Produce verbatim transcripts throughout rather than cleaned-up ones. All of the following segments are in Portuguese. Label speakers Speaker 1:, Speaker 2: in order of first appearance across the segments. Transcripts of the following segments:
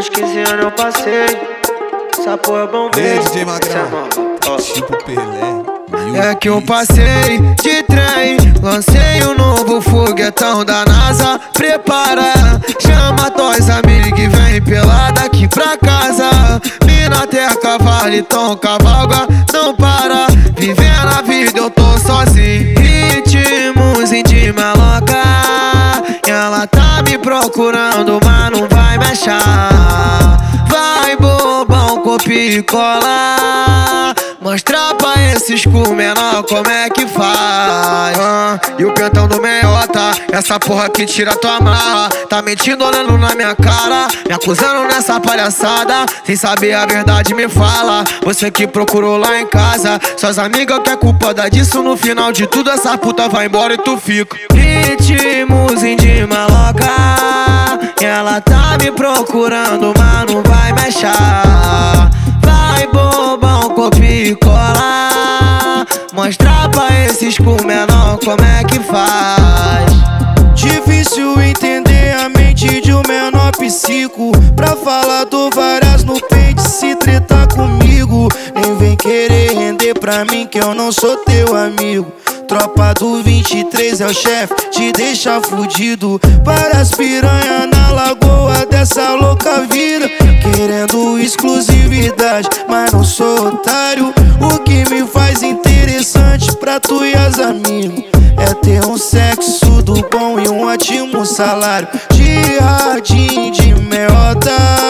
Speaker 1: Meus quinze anos eu passei, essa porra é bom
Speaker 2: Ei,
Speaker 1: mesmo.
Speaker 2: D J Magrão,
Speaker 1: Ó.
Speaker 2: tipo Pelé.
Speaker 3: É que eu passei de trem, lancei um novo foguetão da NASA. Prepara, chama teus amigos e vem pelada aqui pra casa. Mina terra, cavalo, então cavalga, não para. Vivendo a vida eu tô sozinho. Ritmos de maloca, ela tá me procurando, mas não vai me achar. Vai bobão, copia e cola, mostra pra esses cu menor como é que faz. ah, E o pentão do meiota, essa porra que tira tua marra. Tá mentindo olhando na minha cara, me acusando nessa palhaçada. Sem saber a verdade me fala, você que procurou lá em casa. Suas amigas que é culpada disso, no final de tudo essa puta vai embora e tu fica. Ritmos de maloca, ela tá me procurando, mas não vai me achar. Vai bobão, copia e cola, mostra pra esses cu menor como é que faz.
Speaker 4: Difícil entender a mente de um menor psico. Pra falar dou várias no peito se tretar comigo. Nem vem querer render pra mim que eu não sou teu amigo. Tropa do vinte e três é o chefe, te deixa fudido. Para as piranha na lagoa dessa louca vida, querendo exclusividade, mas não sou otário. O que me faz interessante pra tu e as amigas é ter um sexo do bom e um ótimo salário. De radinho, de meiota,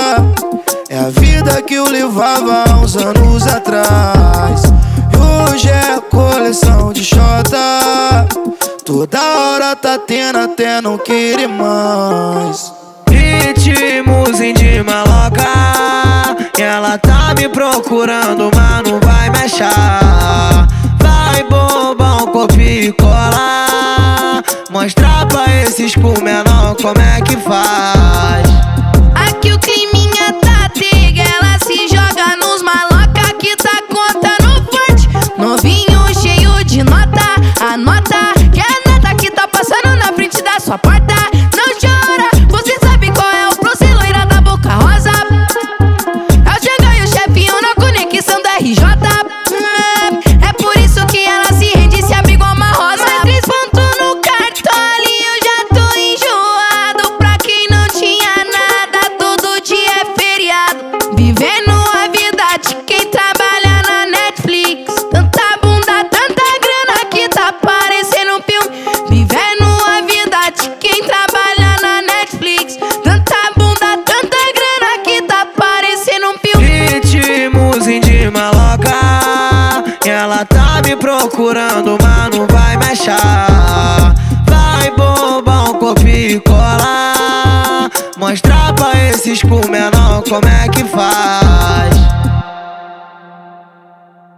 Speaker 4: é a vida que eu levava há uns anos atrás. E hoje é coleção de xota, toda hora tá tendo até não querer mais.
Speaker 3: Ritmos de maloca, ela tá me procurando, mas não vai me achar. Vai bobão, copia e cola, mostra pra esses cu menor como é que faz.
Speaker 5: Aqui o climinha tá triga, ela se joga nos maloca que tá contando forte. Novinho cheio de nota, anota que é a nota que tá passando na frente da sua porta. Não chora, você sabe qual é o processo, loira da boca rosa. Eu já ganho chefinho na conexão da R J. É por isso que ela se rende, se abre igual uma rosa. Mais três pontos no cartole, eu já tô enjoado. Pra quem não tinha nada, todo dia é feriado. Vivendo a vida de quem trabalha na Netflix. Tanta bunda, tanta grana que tá parecendo um filme. Vivendo a vida de quem trabalha na Netflix. Tanta bunda, tanta grana que tá parecendo um filme.
Speaker 3: Ritmos de maloca, ela tá me procurando, mas não vai me achar. Vai bobão, copia e cola, mostra pra esses cu menor como é que faz.